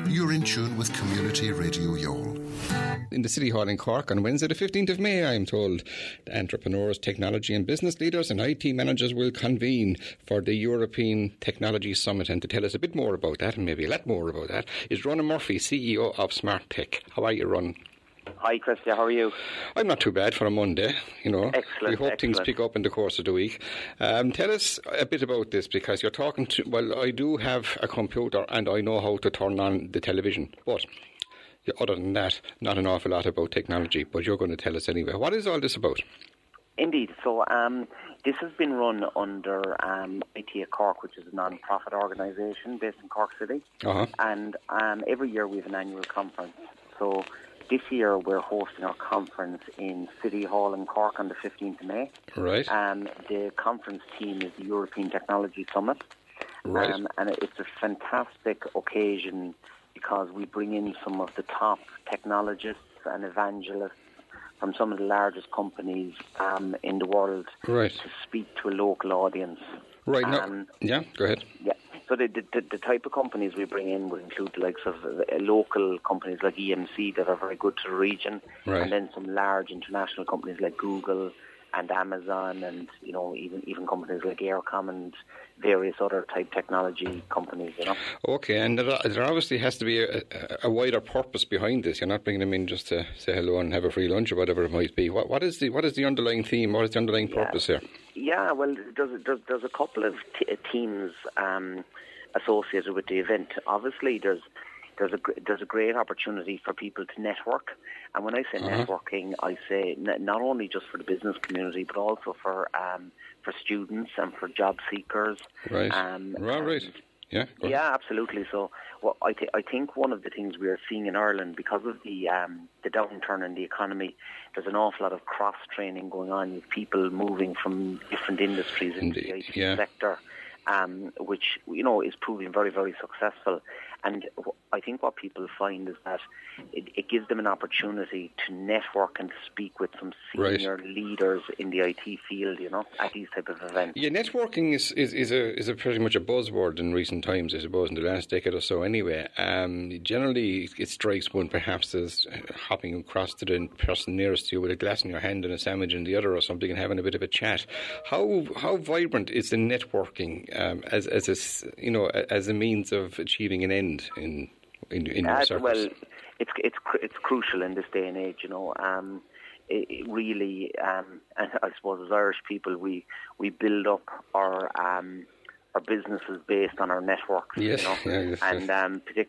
You're in tune with Community Radio Youghal. In the City Hall in Cork on Wednesday the 15th of May, I am told, the entrepreneurs, technology and business leaders and IT managers will convene for the European Technology Summit. And to tell us a bit more about that, and maybe a lot more about that, is Ronan Murphy, CEO of Smart Tech. How are you, Ronan? Hi, Christian. How are you? I'm not too bad for a Monday, Excellent. We hope things pick up in the course of the week. Tell us a bit about this, because you're talking to... Well, I do have a computer and I know how to turn on the television, but other than that, not an awful lot about technology, but you're going to tell us anyway. What is all this about? Indeed. So this has been run under IT at Cork, which is a non-profit organisation based in Cork City. Uh-huh. And every year we have an annual conference. So this year we're hosting our conference in City Hall in Cork on the 15th of May. Right. The conference theme is the European Technology Summit. Right. And it's a fantastic occasion because we bring in some of the top technologists and evangelists from some of the largest companies in the world right. to speak to a local audience. Right. Yeah, go ahead. Yeah. So the type of companies we bring in would include the likes of local companies like EMC that are very good to the region, right. and then some large international companies like Google and Amazon, and even companies like Aircom and various other type technology companies. Okay, and there obviously has to be a wider purpose behind this. You're not bringing them in just to say hello and have a free lunch or whatever it might be. What is the underlying theme? What is the underlying purpose here? Yeah, well, there's a couple of themes associated with the event. Obviously, there's a great opportunity for people to network. And when I say networking, I say not only just for the business community, but also for students and for job seekers. Right. Right. Yeah. Yeah, absolutely. So, I think one of the things we are seeing in Ireland, because of the downturn in the economy, there's an awful lot of cross training going on with people moving from different industries into the IT sector. Which is proving very, very successful. And I think what people find is that it gives them an opportunity to network and speak with some senior leaders in the IT field, at these type of events. Yeah, networking is a pretty much a buzzword in recent times, I suppose, in the last decade or so anyway. Generally, it strikes one perhaps as hopping across to the person nearest to you with a glass in your hand and a sandwich in the other or something and having a bit of a chat. How vibrant is the networking as a means of achieving an end in your service? Well, it's crucial in this day and age. It really, and I suppose as Irish people, we build up our businesses based on our networks. Yes, and particularly